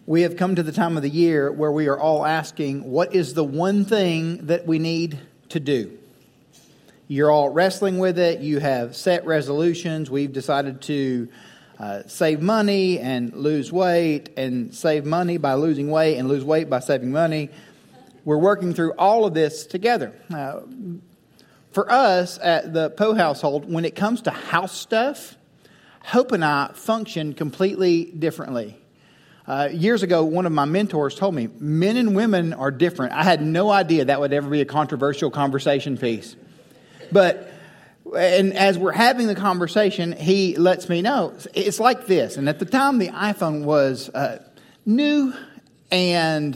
We have come to the time of the year where we are all asking, what is the one thing that we need to do? You're all wrestling with it. You have set resolutions. We've decided to save money and lose weight, and save money by losing weight and lose weight by saving money. We're working through all of this together. For us at the Poe household, when it comes to house stuff, Hope and I function completely differently. Years ago, one of my mentors told me, men and women are different. I had no idea that would ever be a controversial conversation piece. And as we're having the conversation, he lets me know, it's like this. And at the time, the iPhone was new, and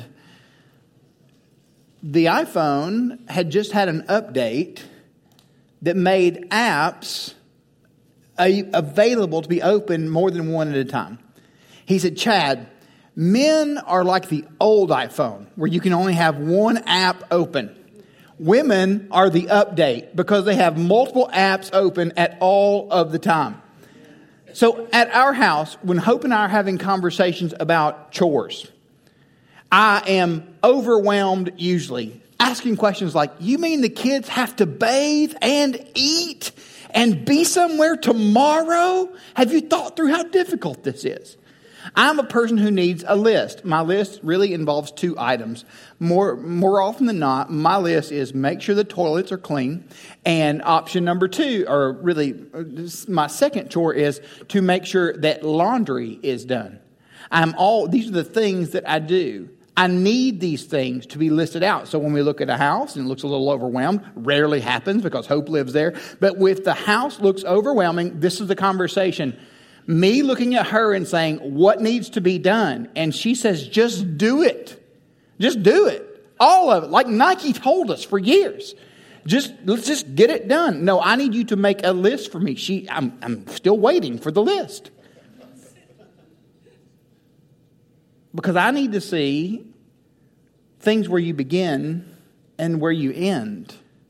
the iPhone had just had an update that made apps available to be opened more than one at a time. He said, Chad, men are like the old iPhone, where you can only have one app open. Women are the update, because they have multiple apps open at all of the time. So at our house, when Hope and I are having conversations about chores, I am overwhelmed usually, asking questions like, you mean the kids have to bathe and eat and be somewhere tomorrow? Have you thought through how difficult this is? I'm a person who needs a list. My list really involves two items. More often than not, my list is make sure the toilets are clean. And option number two, or really my second chore, is to make sure that laundry is done. These are the things that I do. I need these things to be listed out. So when we look at a house and it looks a little overwhelmed, rarely happens because Hope lives there. But if the house looks overwhelming, this is the conversation. Me looking at her and saying, what needs to be done? And she says, just do it. Just do it. All of it. Like Nike told us for years. Let's just get it done. No, I need you to make a list for me. I'm still waiting for the list. Because I need to see things where you begin and where you end.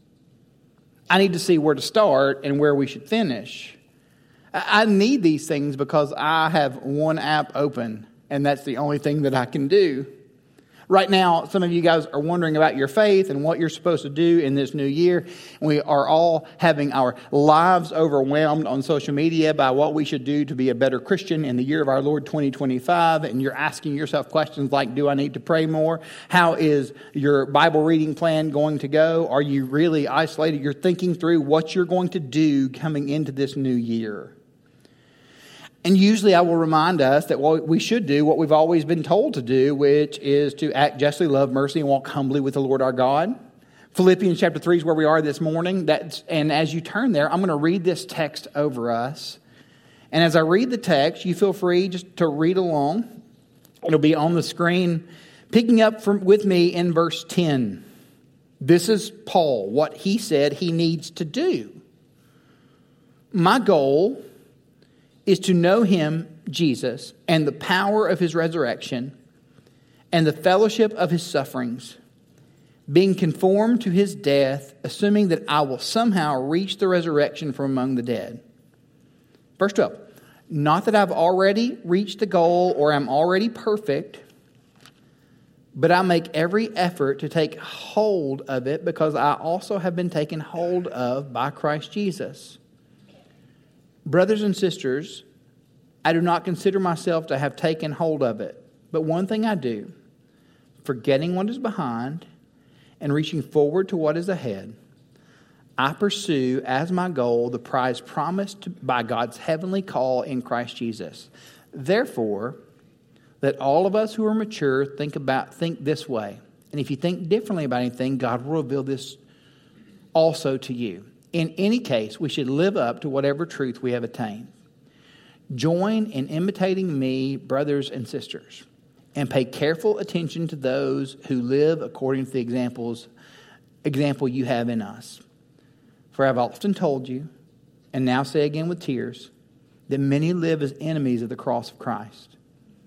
I need to see where to start and where we should finish. I need these things because I have one app open, and that's the only thing that I can do. Right now, some of you guys are wondering about your faith and what you're supposed to do in this new year. We are all having our lives overwhelmed on social media by what we should do to be a better Christian in the year of our Lord 2025. And you're asking yourself questions like, do I need to pray more? How is your Bible reading plan going to go? Are you really isolated? You're thinking through what you're going to do coming into this new year. And usually I will remind us that we should do what we've always been told to do, which is to act justly, love mercy, and walk humbly with the Lord our God. Philippians chapter 3 is where we are this morning. And as you turn there, I'm going to read this text over us. And as I read the text, you feel free just to read along. It'll be on the screen, picking up with me in verse 10. This is Paul, what he said he needs to do. My goal is to know him, Jesus, and the power of his resurrection and the fellowship of his sufferings, being conformed to his death, assuming that I will somehow reach the resurrection from among the dead. Verse 12, not that I've already reached the goal or am already perfect, but I make every effort to take hold of it because I also have been taken hold of by Christ Jesus. Brothers and sisters, I do not consider myself to have taken hold of it. But one thing I do, forgetting what is behind and reaching forward to what is ahead, I pursue as my goal the prize promised by God's heavenly call in Christ Jesus. Therefore, let all of us who are mature think this way. And if you think differently about anything, God will reveal this also to you. In any case, we should live up to whatever truth we have attained. Join in imitating me, brothers and sisters, and pay careful attention to those who live according to the example you have in us. For I have often told you, and now say again with tears, that many live as enemies of the cross of Christ.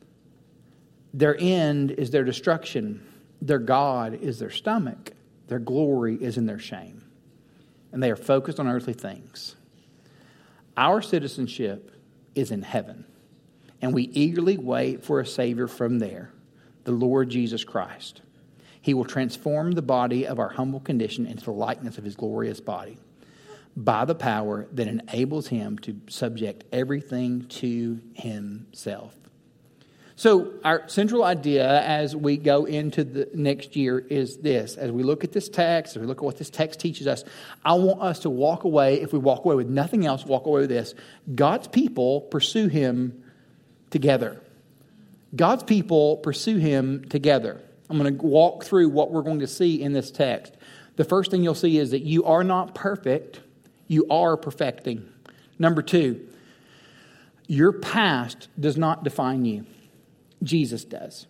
Their end is their destruction. Their God is their stomach. Their glory is in their shame. And they are focused on earthly things. Our citizenship is in heaven, and we eagerly wait for a Savior from there, the Lord Jesus Christ. He will transform the body of our humble condition into the likeness of his glorious body by the power that enables him to subject everything to himself. So our central idea as we go into the next year is this. As we look at this text, as we look at what this text teaches us, I want us to walk away, if we walk away with nothing else, walk away with this. God's people pursue him together. God's people pursue him together. I'm going to walk through what we're going to see in this text. The first thing you'll see is that you are not perfect. You are perfecting. Number 2, your past does not define you. Jesus does.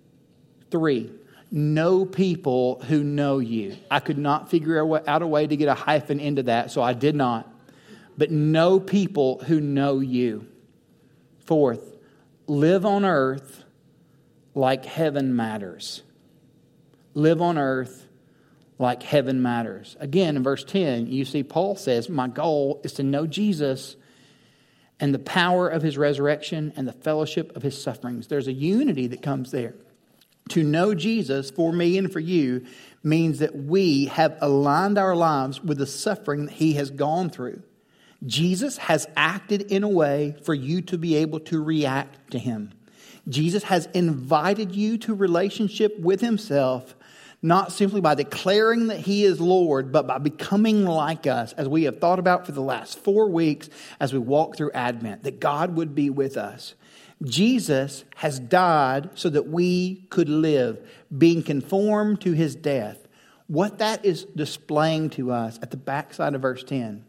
3, know people who know you. I could not figure out a way to get a hyphen into that, so I did not. But know people who know you. 4th, live on earth like heaven matters. Live on earth like heaven matters. Again, in verse 10, you see Paul says, my goal is to know Jesus and the power of his resurrection and the fellowship of his sufferings. There's a unity that comes there. To know Jesus for me and for you means that we have aligned our lives with the suffering that he has gone through. Jesus has acted in a way for you to be able to react to him. Jesus has invited you to relationship with himself, not simply by declaring that he is Lord, but by becoming like us, as we have thought about for the last 4 weeks as we walk through Advent, that God would be with us. Jesus has died so that we could live, being conformed to his death. What that is displaying to us at the backside of verse 10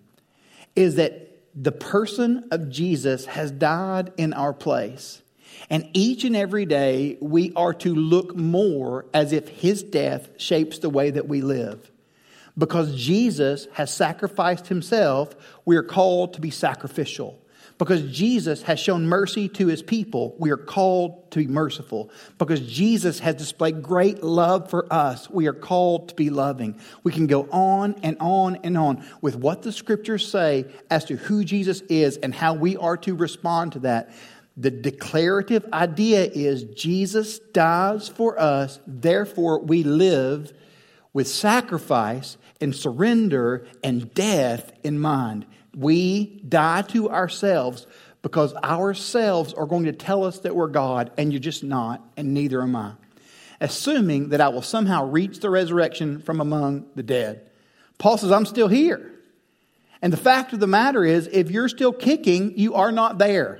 is that the person of Jesus has died in our place. And each and every day, we are to look more as if his death shapes the way that we live. Because Jesus has sacrificed himself, we are called to be sacrificial. Because Jesus has shown mercy to his people, we are called to be merciful. Because Jesus has displayed great love for us, we are called to be loving. We can go on and on and on with what the scriptures say as to who Jesus is and how we are to respond to that. The declarative idea is Jesus dies for us, therefore we live with sacrifice and surrender and death in mind. We die to ourselves because ourselves are going to tell us that we're God, and you're just not, and neither am I. Assuming that I will somehow reach the resurrection from among the dead. Paul says, I'm still here. And the fact of the matter is, if you're still kicking, you are not there.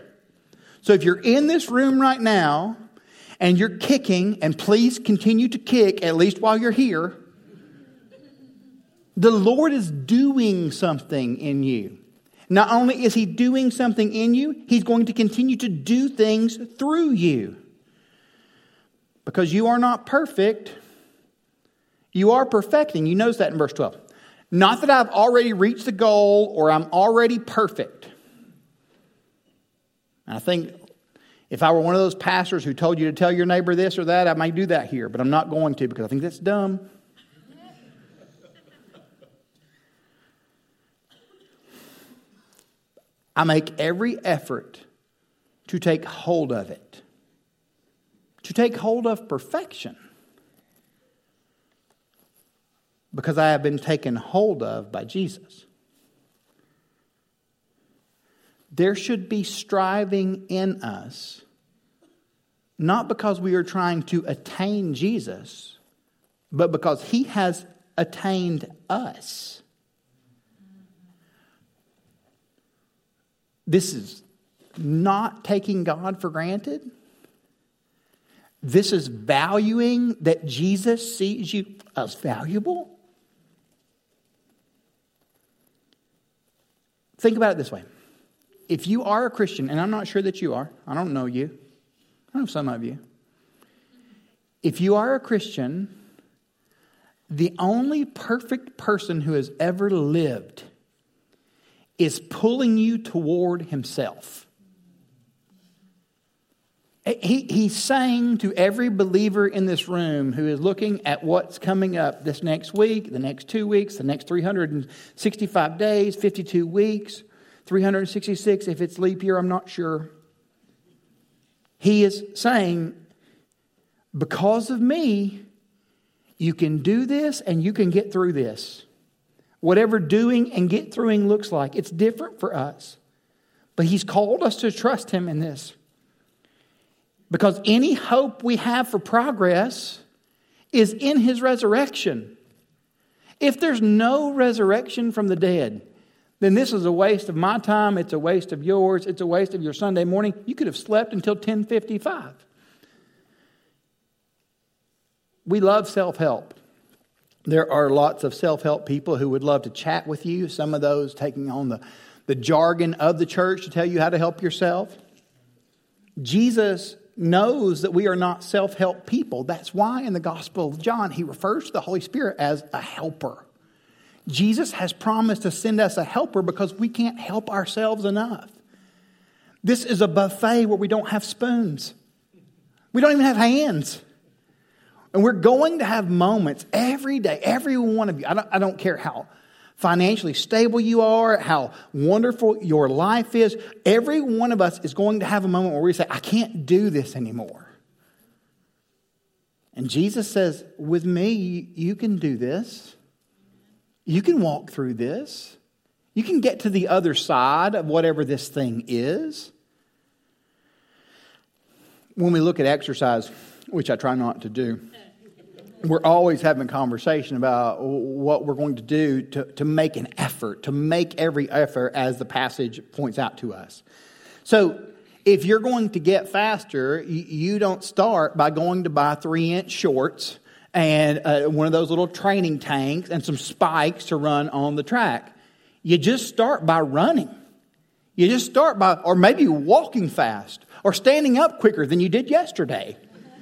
So if you're in this room right now and you're kicking, and please continue to kick, at least while you're here, the Lord is doing something in you. Not only is he doing something in you, he's going to continue to do things through you. Because you are not perfect, you are perfecting. You notice that in verse 12. Not that I've already reached the goal or I'm already perfect. And I think if I were one of those pastors who told you to tell your neighbor this or that, I might do that here. But I'm not going to, because I think that's dumb. I make every effort to take hold of it. To take hold of perfection. Because I have been taken hold of by Jesus. There should be striving in us, not because we are trying to attain Jesus, but because he has attained us. This is not taking God for granted. This is valuing that Jesus sees you as valuable. Think about it this way. If you are a Christian, and I'm not sure that you are, I don't know you, I know some of you. If you are a Christian, the only perfect person who has ever lived is pulling you toward himself. He's saying to every believer in this room who is looking at what's coming up this next week, the next 2 weeks, the next 365 days, 52 weeks, 366 if it's leap year, I'm not sure. He is saying, because of me, you can do this and you can get through this. Whatever doing and get throughing looks like, it's different for us. But He's called us to trust Him in this. Because any hope we have for progress is in His resurrection. If there's no resurrection from the dead, then this is a waste of my time, it's a waste of yours, it's a waste of your Sunday morning. You could have slept until 10:55. We love self-help. There are lots of self-help people who would love to chat with you. Some of those taking on the jargon of the church to tell you how to help yourself. Jesus knows that we are not self-help people. That's why in the Gospel of John, He refers to the Holy Spirit as a helper. Jesus has promised to send us a helper because we can't help ourselves enough. This is a buffet where we don't have spoons. We don't even have hands. And we're going to have moments every day, every one of you. I don't care how financially stable you are, how wonderful your life is. Every one of us is going to have a moment where we say, I can't do this anymore. And Jesus says, with me, you can do this. You can walk through this. You can get to the other side of whatever this thing is. When we look at exercise, which I try not to do, we're always having a conversation about what we're going to do to make an effort, to make every effort as the passage points out to us. So if you're going to get faster, you don't start by going to buy 3-inch shorts and one of those little training tanks and some spikes to run on the track. You just start by running. You just start by, or maybe walking fast, or standing up quicker than you did yesterday.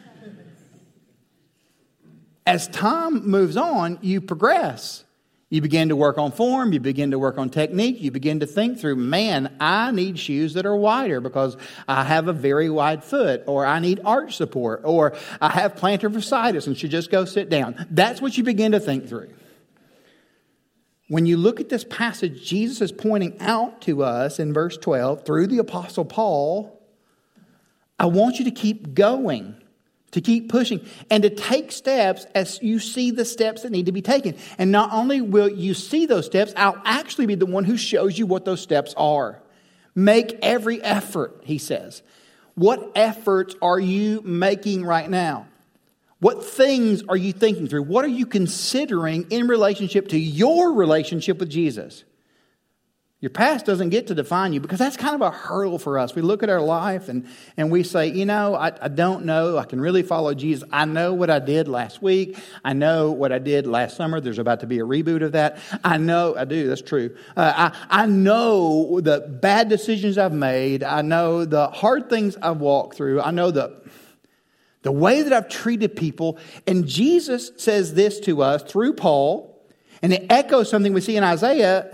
As time moves on, you progress. You begin to work on form. You begin to work on technique. You begin to think through, man, I need shoes that are wider because I have a very wide foot, or I need arch support, or I have plantar fasciitis and should just go sit down. That's what you begin to think through. When you look at this passage, Jesus is pointing out to us in verse 12 through the Apostle Paul, I want you to keep going. To keep pushing and to take steps as you see the steps that need to be taken. And not only will you see those steps, I'll actually be the one who shows you what those steps are. Make every effort, he says. What efforts are you making right now? What things are you thinking through? What are you considering in relationship to your relationship with Jesus? Your past doesn't get to define you, because that's kind of a hurdle for us. We look at our life and we say, I don't know. I can really follow Jesus. I know what I did last week. I know what I did last summer. There's about to be a reboot of that. I do. That's true. I know the bad decisions I've made. I know the hard things I've walked through. I know the way that I've treated people. And Jesus says this to us through Paul, and it echoes something we see in Isaiah.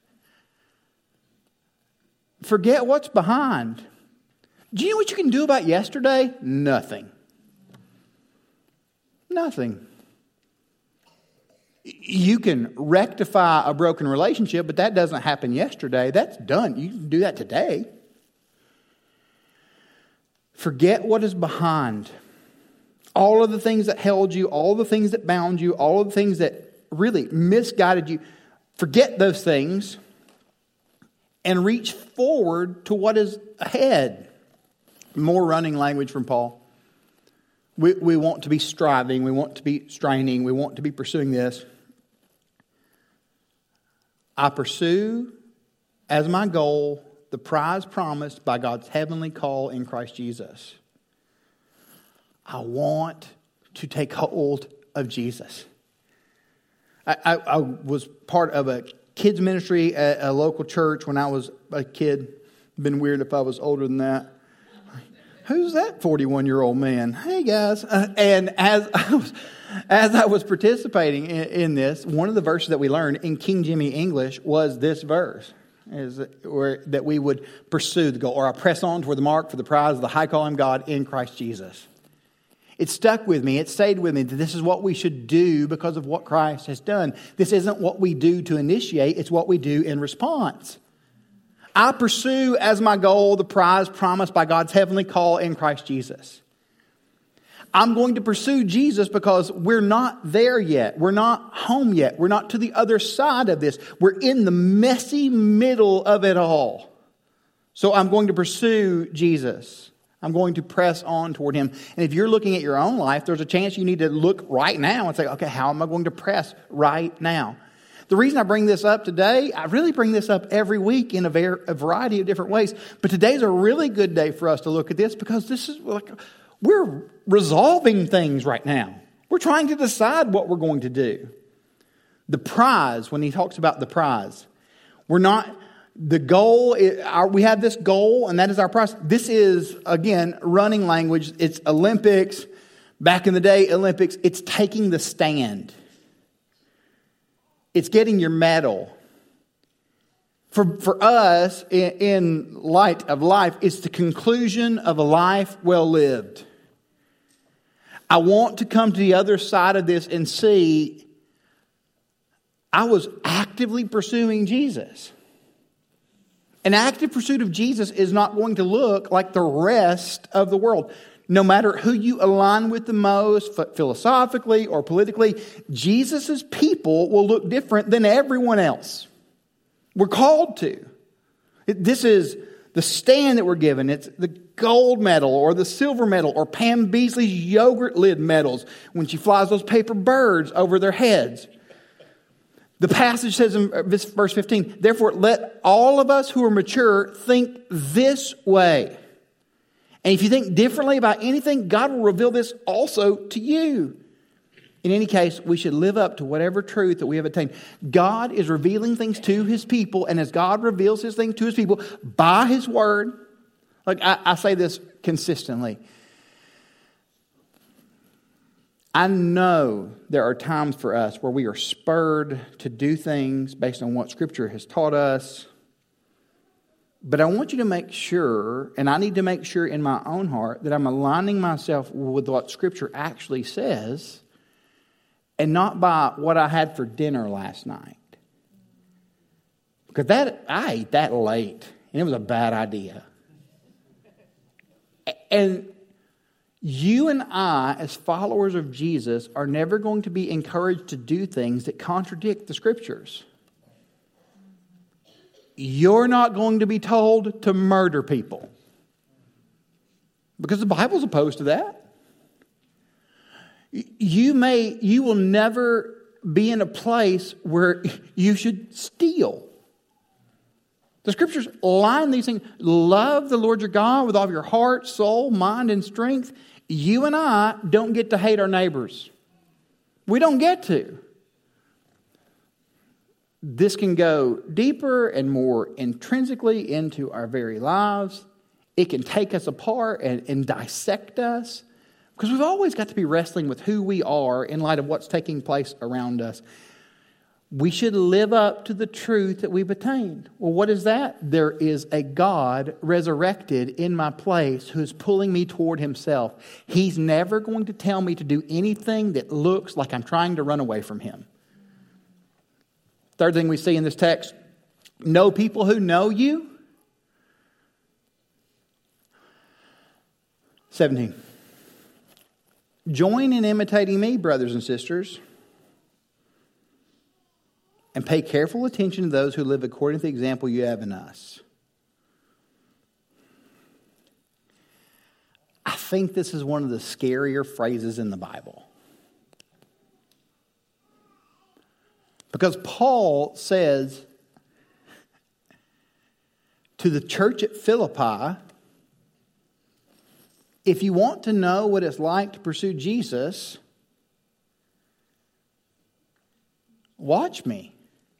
Forget what's behind. Do you know what you can do about yesterday? Nothing. Nothing. You can rectify a broken relationship, but that doesn't happen yesterday. That's done. You can do that today. Forget what is behind. All of the things that held you, all the things that bound you, all of the things that really misguided you. Forget those things. And reach forward to what is ahead. More running language from Paul. We want to be striving. We want to be straining. We want to be pursuing this. I pursue as my goal the prize promised by God's heavenly call in Christ Jesus. I want to take hold of Jesus. I was part of a kids ministry at a local church when I was a kid. It'd been weird if I was older than that. Who's that 41-year-old man? Hey guys. And as I was participating in this, one of the verses that we learned in King Jimmy English was this verse. That we would pursue the goal, or I press on toward the mark for the prize of the high calling of God in Christ Jesus. It stuck with me. It stayed with me that this is what we should do because of what Christ has done. This isn't what we do to initiate. It's what we do in response. I pursue as my goal the prize promised by God's heavenly call in Christ Jesus. I'm going to pursue Jesus because we're not there yet. We're not home yet. We're not to the other side of this. We're in the messy middle of it all. So I'm going to pursue Jesus. I'm going to press on toward Him. And if you're looking at your own life, there's a chance you need to look right now and say, okay, how am I going to press right now? The reason I bring this up today, I really bring this up every week in a variety of different ways. But today's a really good day for us to look at this because this is like we're resolving things right now. We're trying to decide what we're going to do. The prize, when he talks about the prize, we're not, the goal, we have this goal and that is our prize. This is, again, running language. It's Olympics. Back in the day, Olympics, it's taking the stand. It's getting your medal. For us, in light of life, it's the conclusion of a life well lived. I want to come to the other side of this and see I was actively pursuing Jesus. An active pursuit of Jesus is not going to look like the rest of the world. No matter who you align with the most, philosophically or politically, Jesus' people will look different than everyone else. We're called to. This is the stand that we're given. It's the gold medal or the silver medal or Pam Beasley's yogurt lid medals when she flies those paper birds over their heads. The passage says in verse 15, therefore let all of us who are mature think this way. And if you think differently about anything, God will reveal this also to you. In any case, we should live up to whatever truth that we have attained. God is revealing things to His people, and as God reveals His things to His people by His Word, like I say this consistently, I know there are times for us where we are spurred to do things based on what Scripture has taught us. But I want you to make sure, and I need to make sure in my own heart, that I'm aligning myself with what Scripture actually says and not by what I had for dinner last night. Because I ate that late, and it was a bad idea. And you and I, as followers of Jesus, are never going to be encouraged to do things that contradict the Scriptures. You're not going to be told to murder people. Because the Bible's opposed to that. You will never be in a place where you should steal. The Scriptures line these things. Love the Lord your God with all of your heart, soul, mind, and strength. You and I don't get to hate our neighbors. We don't get to. This can go deeper and more intrinsically into our very lives. It can take us apart and dissect us. Because we've always got to be wrestling with who we are in light of what's taking place around us. We should live up to the truth that we've attained. Well, what is that? There is a God resurrected in my place who's pulling me toward Himself. He's never going to tell me to do anything that looks like I'm trying to run away from Him. Third thing we see in this text, know people who know you. 17. Join in imitating me, brothers and sisters, and pay careful attention to those who live according to the example you have in us. I think this is one of the scarier phrases in the Bible. Because Paul says to the church at Philippi, if you want to know what it's like to pursue Jesus, watch me.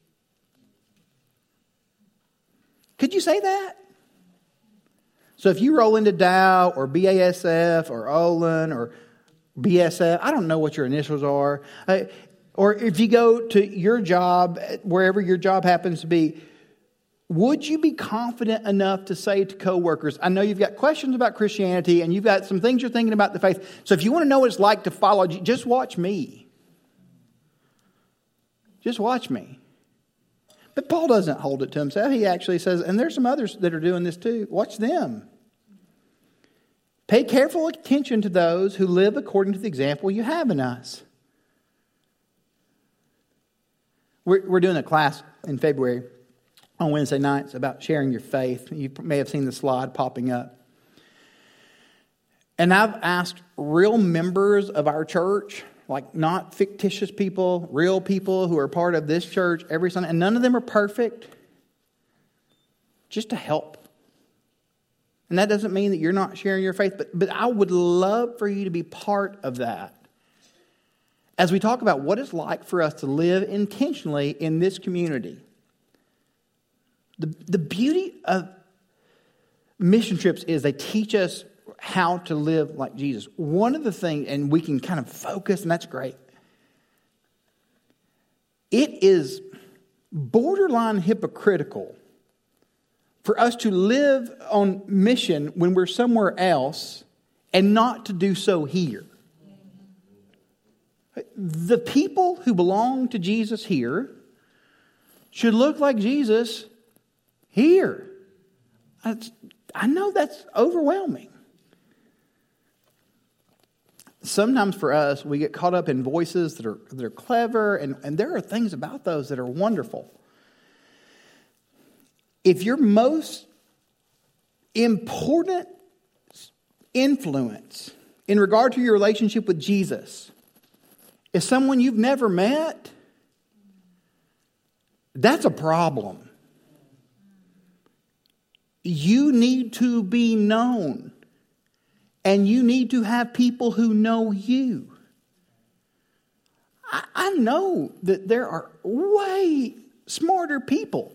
Could you say that? So if you roll into Dow or BASF or Olin or BSF, I don't know what your initials are, or if you go to your job, wherever your job happens to be, would you be confident enough to say to coworkers, I know you've got questions about Christianity and you've got some things you're thinking about the faith. So if you want to know what it's like to follow, just watch me. Just watch me. But Paul doesn't hold it to himself. He actually says, and there's some others that are doing this too. Watch them. Pay careful attention to those who live according to the example you have in us. We're doing a class in February on Wednesday nights about sharing your faith. You may have seen the slide popping up. And I've asked real members of our church, like not fictitious people, real people who are part of this church every Sunday, and none of them are perfect, just to help. And that doesn't mean that you're not sharing your faith, but I would love for you to be part of that as we talk about what it's like for us to live intentionally in this community. The beauty of mission trips is they teach us how to live like Jesus. One of the things, and we can kind of focus, and that's great. It is borderline hypocritical for us to live on mission when we're somewhere else and not to do so here. The people who belong to Jesus here should look like Jesus here. I know that's overwhelming. Sometimes for us, we get caught up in voices that are clever, and there are things about those that are wonderful. If your most important influence in regard to your relationship with Jesus is someone you've never met, that's a problem. You need to be known. And you need to have people who know you. I know that there are way smarter people.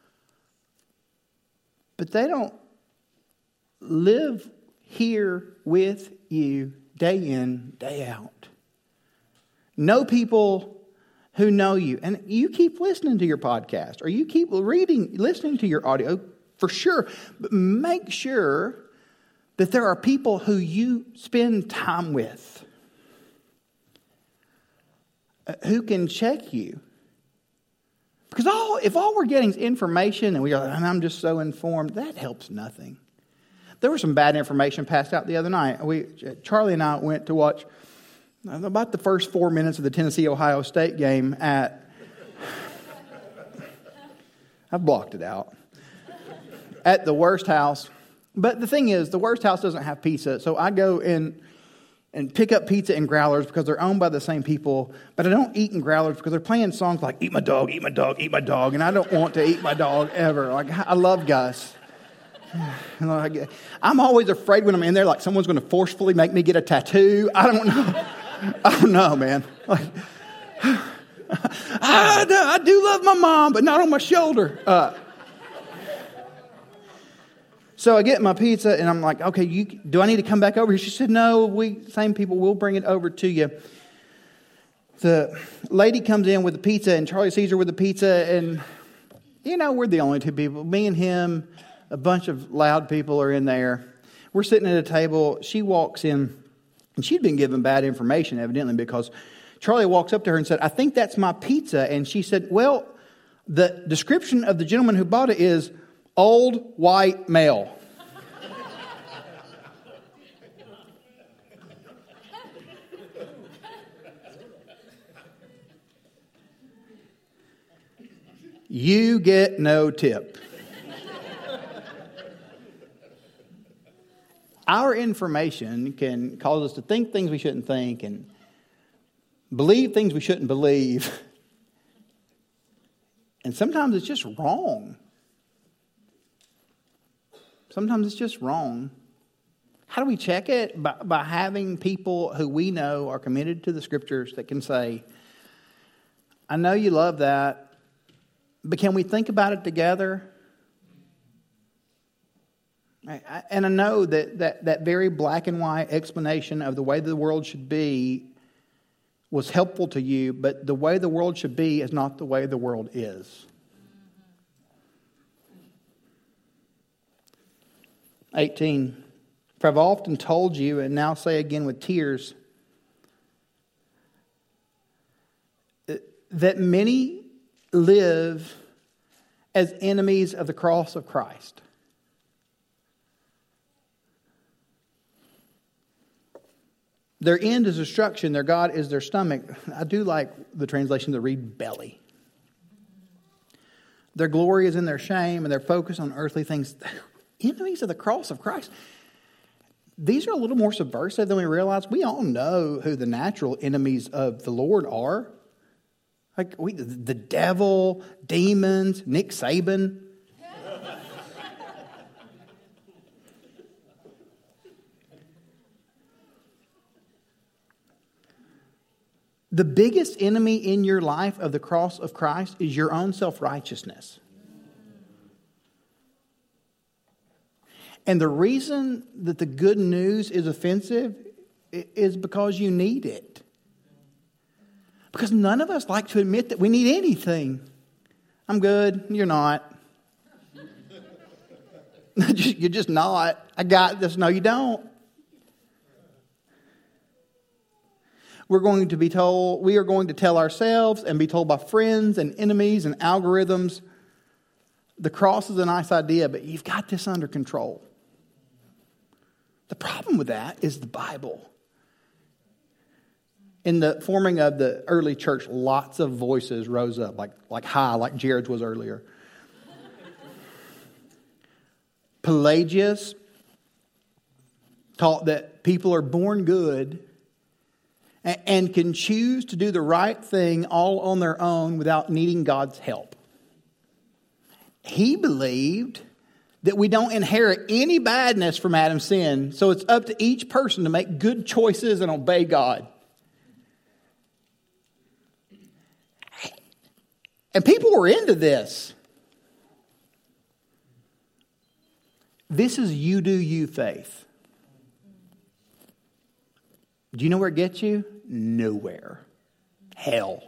But they don't live here with you day in, day out. Know people who know you. And you keep listening to your podcast, or you keep listening to your audio, for sure. But make sure that there are people who you spend time with, who can check you. Because if all we're getting is information and I'm just so informed, that helps nothing. There was some bad information passed out the other night. Charlie and I went to watch about the first 4 minutes of the Tennessee-Ohio State game I've blocked it out, at the Worst House. But the thing is, the Worst House doesn't have pizza, so I go in and pick up pizza and growlers because they're owned by the same people. But I don't eat in growlers because they're playing songs like "Eat My Dog, Eat My Dog, Eat My Dog," and I don't want to eat my dog ever. Like, I love Gus. I'm always afraid when I'm in there, like someone's going to forcefully make me get a tattoo. I don't know. I don't know, man. Like, I do love my mom, but not on my shoulder. So I get my pizza, and I'm like, okay, do I need to come back over here? She said, no, same people, we'll bring it over to you. The lady comes in with the pizza, and Charlie sees her with the pizza, and, we're the only two people. Me and him, a bunch of loud people are in there. We're sitting at a table. She walks in, and she'd been given bad information, evidently, because Charlie walks up to her and said, I think that's my pizza. And she said, well, the description of the gentleman who bought it is old white male. You get no tip. Our information can cause us to think things we shouldn't think and believe things we shouldn't believe. And sometimes it's just wrong. Sometimes it's just wrong. How do we check it? By having people who we know are committed to the Scriptures that can say, I know you love that, but can we think about it together? And I know that very black and white explanation of the way the world should be was helpful to you, but the way the world should be is not the way the world is. 18. For I've often told you, and now say again with tears, that many live as enemies of the cross of Christ. Their end is destruction. Their God is their stomach. I do like the translation to read belly. Their glory is in their shame and their focus on earthly things. They're enemies of the cross of Christ. These are a little more subversive than we realize. We all know who the natural enemies of the Lord are. Like the devil, demons, Nick Saban. The biggest enemy in your life of the cross of Christ is your own self-righteousness. And the reason that the good news is offensive is because you need it. Because none of us like to admit that we need anything. I'm good. You're not. You're just not. I got this. No, you don't. We are going to tell ourselves and be told by friends and enemies and algorithms, the cross is a nice idea, but you've got this under control. The problem with that is the Bible. In the forming of the early church, lots of voices rose up, like Jared's was earlier. Pelagius taught that people are born good and can choose to do the right thing all on their own without needing God's help. He believed that we don't inherit any badness from Adam's sin, so it's up to each person to make good choices and obey God. And people were into this. This is you do you faith. Do you know where it gets you? Nowhere. Hell.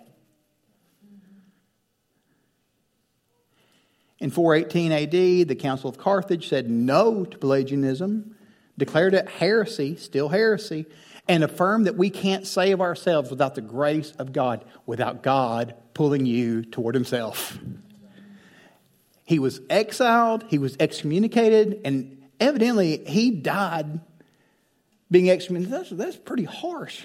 In 418 AD, the Council of Carthage said no to Pelagianism, declared it heresy, still heresy, and affirmed that we can't save ourselves without the grace of God, without God pulling you toward himself. He was exiled, he was excommunicated, and evidently he died being excommunicated. That's pretty harsh.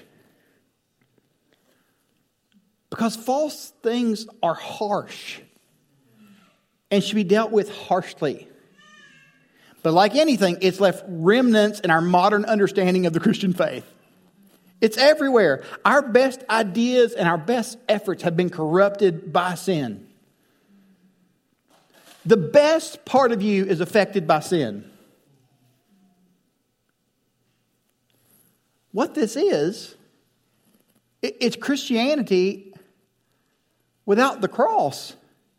Because false things are harsh and should be dealt with harshly. But like anything, it's left remnants in our modern understanding of the Christian faith. It's everywhere. Our best ideas and our best efforts have been corrupted by sin. The best part of you is affected by sin. What this is, it's Christianity without the cross.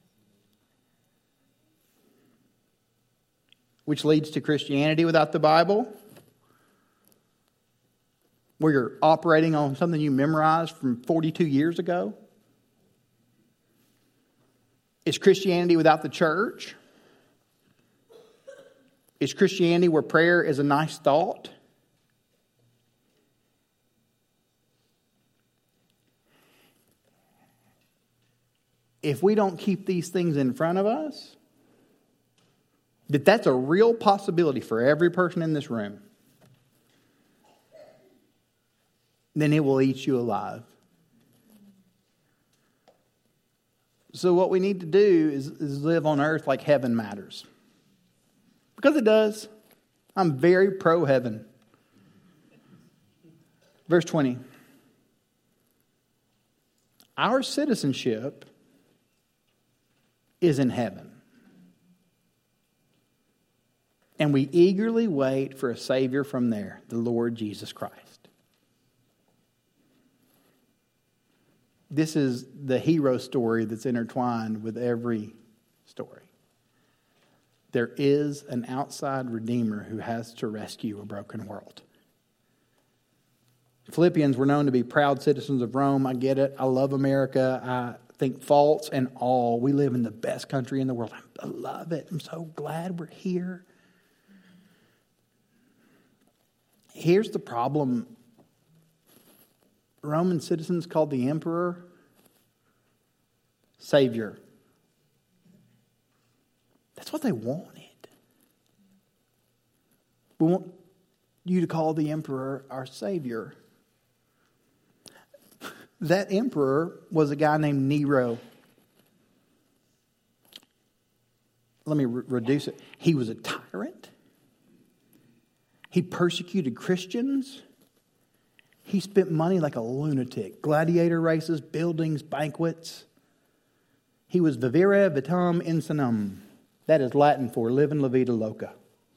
Which leads to Christianity without the Bible, where you're operating on something you memorized from 42 years ago. It's Christianity without the church. It's Christianity where prayer is a nice thought. If we don't keep these things in front of us, that's a real possibility for every person in this room, then it will eat you alive. So what we need to do is live on earth like heaven matters. Because it does. I'm very pro-heaven. Verse 20. Our citizenship is in heaven. And we eagerly wait for a Savior from there, the Lord Jesus Christ. This is the hero story that's intertwined with every story. There is an outside Redeemer who has to rescue a broken world. Philippians were known to be proud citizens of Rome. I get it. I love America. I think faults and all. We live in the best country in the world. I love it. I'm so glad we're here. Here's the problem. Roman citizens called the emperor Savior. That's what they wanted. We want you to call the emperor our Savior. That emperor was a guy named Nero. Let me reduce it. He was a tyrant. He persecuted Christians. He spent money like a lunatic. Gladiator races, buildings, banquets. He was vivere vitam insanum. That is Latin for living la vida loca.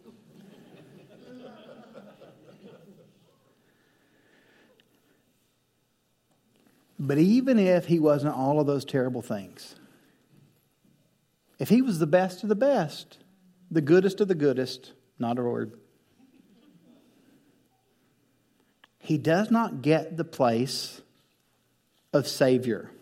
But even if he wasn't all of those terrible things, if he was the best of the best, the goodest of the goodest, not a word, he does not get the place of Savior.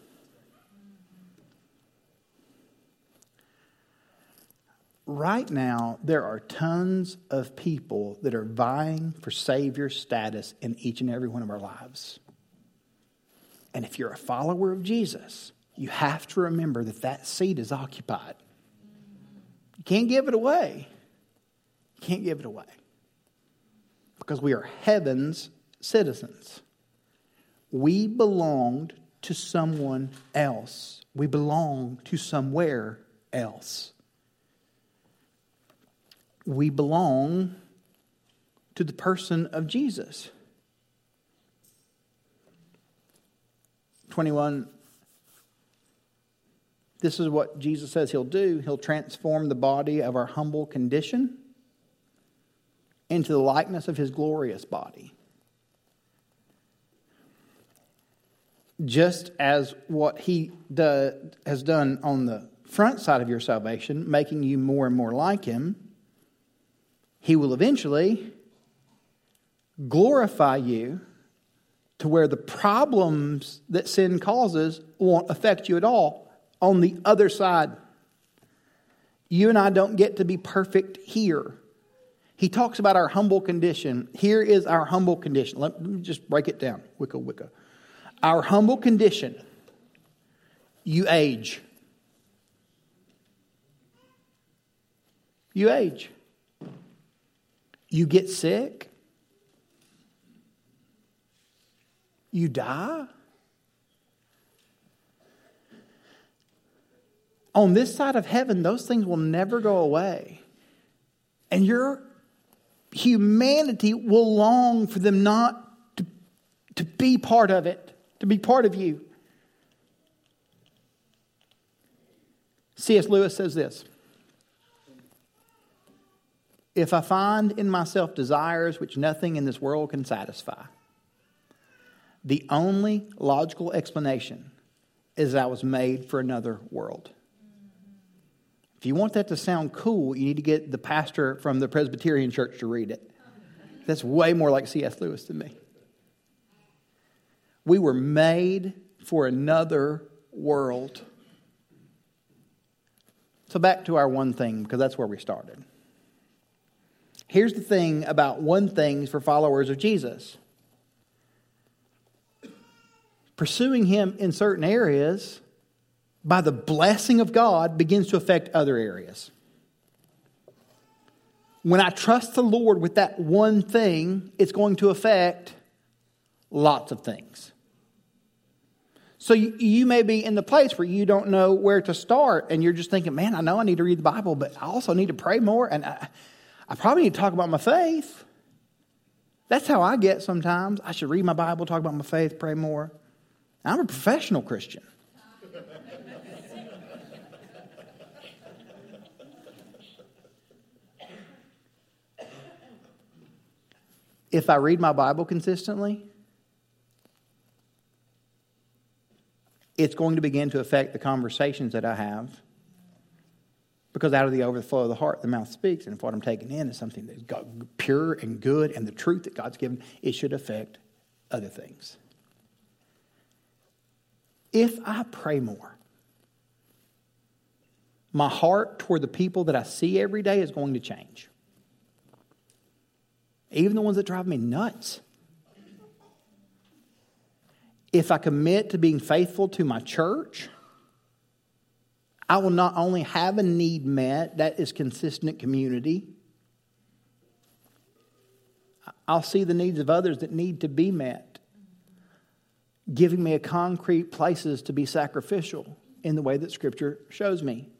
Right now, there are tons of people that are vying for Savior status in each and every one of our lives. And if you're a follower of Jesus, you have to remember that that seat is occupied. You can't give it away. You can't give it away. Because we are heaven's citizens. We belonged to someone else. We belong to somewhere else. We belong to the person of Jesus. 21. This is what Jesus says He'll do. He'll transform the body of our humble condition into the likeness of His glorious body. Just as what He has done on the front side of your salvation, making you more and more like Him, He will eventually glorify you to where the problems that sin causes won't affect you at all on the other side. You and I don't get to be perfect here. He talks about our humble condition. Here is our humble condition. Let me just break it down. Wicca. Our humble condition. You age. You age. You get sick. You die. On this side of heaven, those things will never go away. And your humanity will long for them not to be part of it, to be part of you. C.S. Lewis says this: if I find in myself desires which nothing in this world can satisfy, the only logical explanation is I was made for another world. If you want that to sound cool, you need to get the pastor from the Presbyterian church to read it. That's way more like C.S. Lewis than me. We were made for another world. So back to our one thing, because that's where we started. Here's the thing about one things for followers of Jesus. Pursuing Him in certain areas by the blessing of God begins to affect other areas. When I trust the Lord with that one thing, it's going to affect lots of things. So you may be in the place where you don't know where to start, and you're just thinking, man, I know I need to read the Bible, but I also need to pray more, and I probably need to talk about my faith. That's how I get sometimes. I should read my Bible, talk about my faith, pray more. I'm a professional Christian. If I read my Bible consistently, it's going to begin to affect the conversations that I have. Because out of the overflow of the heart, the mouth speaks. And if what I'm taking in is something that's pure and good and the truth that God's given, it should affect other things. If I pray more, my heart toward the people that I see every day is going to change. Even the ones that drive me nuts. If I commit to being faithful to my church, I will not only have a need met, that is consistent community. I'll see the needs of others that need to be met. giving me a concrete places to be sacrificial in the way that Scripture shows me.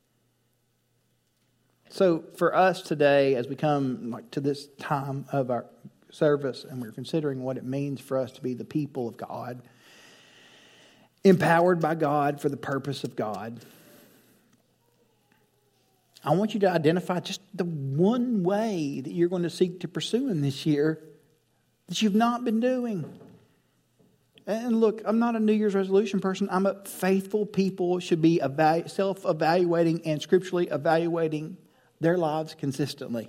So for us today, as we come to this time of our service and we're considering what it means for us to be the people of God, empowered by God for the purpose of God, I want you to identify just the one way that you're going to seek to pursue in this year that you've not been doing. And look, I'm not a New Year's resolution person. I'm a faithful people should be self-evaluating and scripturally evaluating their lives consistently.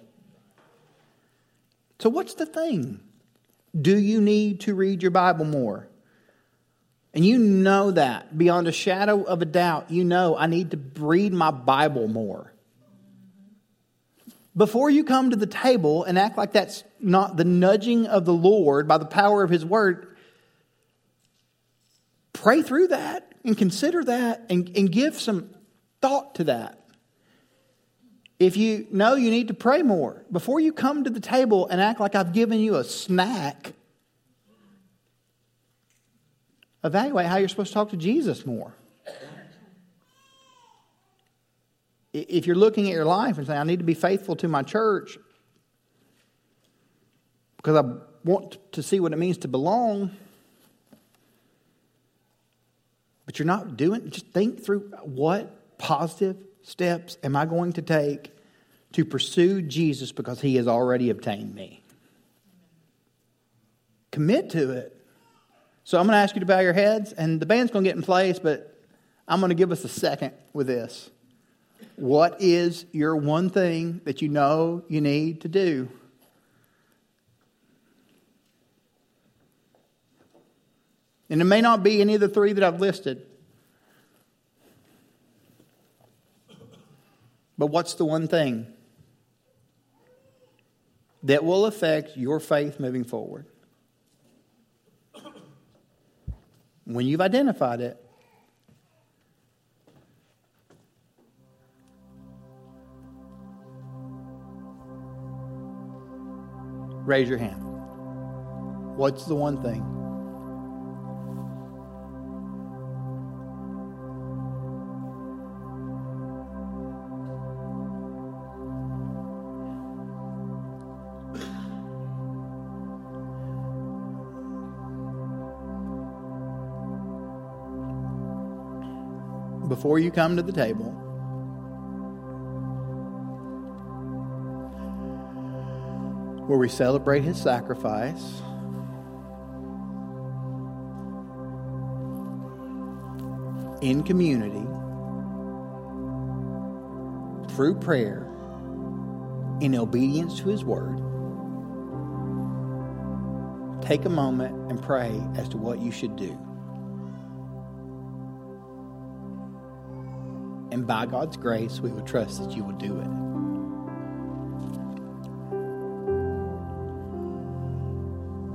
So what's the thing? Do you need to read your Bible more? And you know that beyond a shadow of a doubt, you know I need to read my Bible more. Before you come to the table and act like that's not the nudging of the Lord by the power of His Word, pray through that and consider that and give some thought to that. If you know you need to pray more, before you come to the table and act like I've given you a snack, evaluate how you're supposed to talk to Jesus more. If you're looking at your life and saying, I need to be faithful to my church because I want to see what it means to belong, but you're not doing it, just think through what positive steps am I going to take to pursue Jesus because He has already obtained me. Commit to it. So I'm going to ask you to bow your heads, and the band's going to get in place, but I'm going to give us a second with this. What is your one thing that you know you need to do? And it may not be any of the three that I've listed. But what's the one thing that will affect your faith moving forward? When you've identified it, raise your hand. What's the one thing? Before you come to the table, where we celebrate His sacrifice, in community, through prayer, in obedience to His Word, take a moment and pray as to what you should do. And by God's grace, we will trust that you will do it.